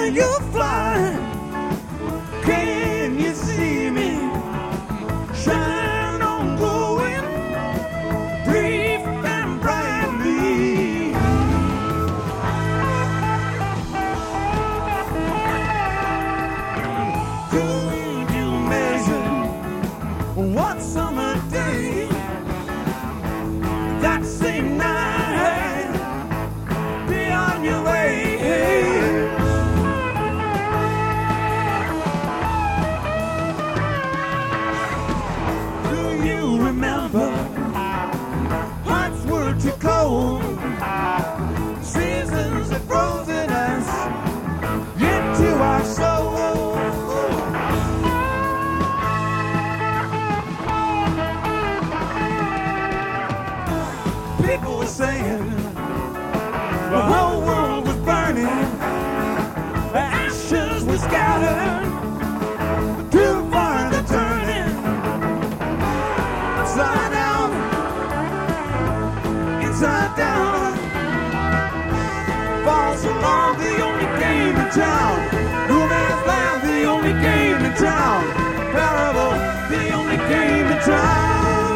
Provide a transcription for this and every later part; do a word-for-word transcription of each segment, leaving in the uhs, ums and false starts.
Can you fly? Can you see me? Shine on, glowing, brief and brightly. Could you measure what summer day that same night beyond your way? Remember, hearts were too cold, seasons have frozen us into our soul. People were saying the whole world was burning, the ashes were scattered, too far to turn it. Inside out, inside down, false alarm, the only game in town. No man's land, the only game in town. Parable, the only game in town.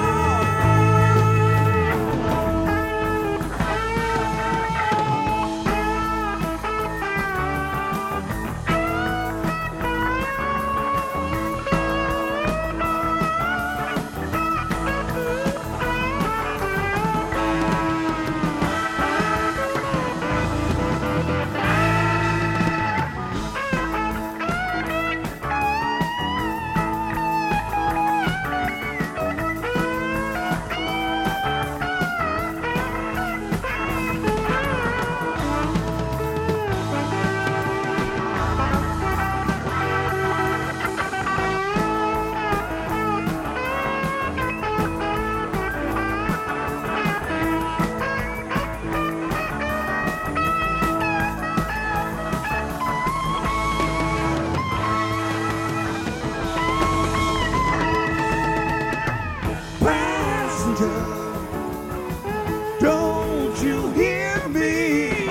Don't you hear me?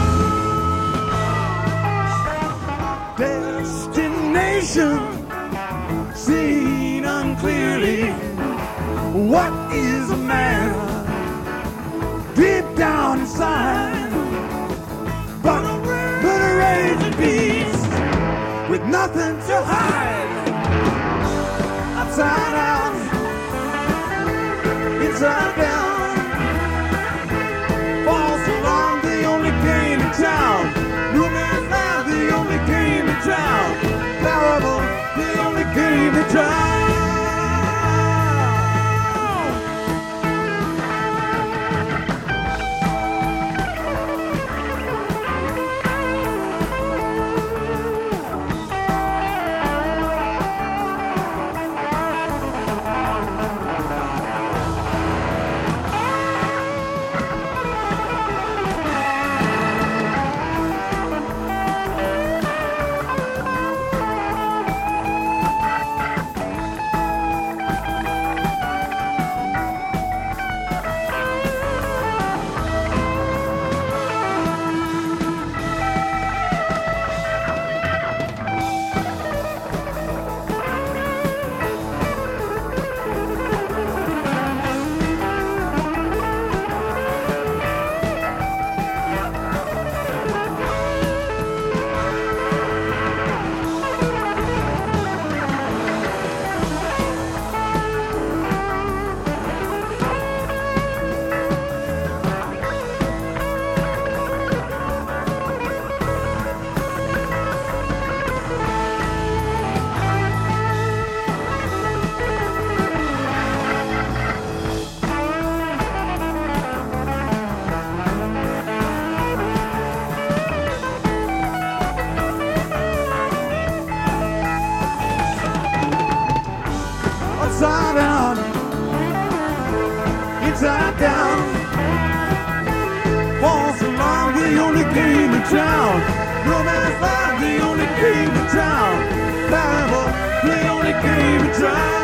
Destination seen unclearly. What is a man deep down inside? But a, but a raging beast with nothing to hide. Upside down, inside down, false alarm, the only game in town. No man's land, the only game in town. Parable, the only game in town. Upside down, inside down, false alarm, the only game in town. No man's land, the only game in town. Parable, the only game in town.